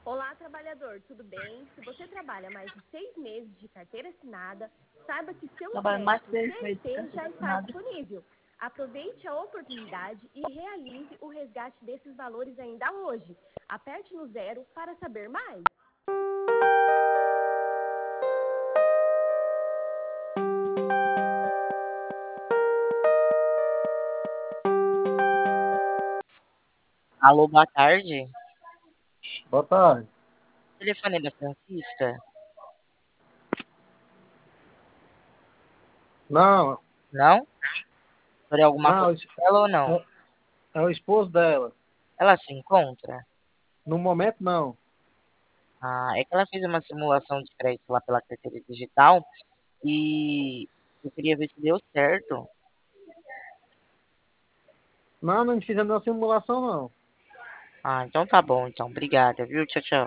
Olá, trabalhador, tudo bem? Se você trabalha mais de 6 meses de carteira assinada, saiba que seu Trabalho mais crédito de 6 meses de CLT já carteira está assinada. disponível. Aproveite a oportunidade e realize o resgate desses valores ainda hoje. Aperte no 0 para saber mais. Alô, boa tarde. Boa tarde. Telefone da Francisca? Não, Não? Sobre alguma não, coisa dela ou não? é o esposo dela. Ela se encontra? No momento, não. Ah, é que ela fez uma simulação de crédito lá pela carteira digital e eu queria ver se deu certo. Não, não fizemos nenhuma simulação, não. Ah, então tá bom, então. Obrigada, viu? Tchau, tchau.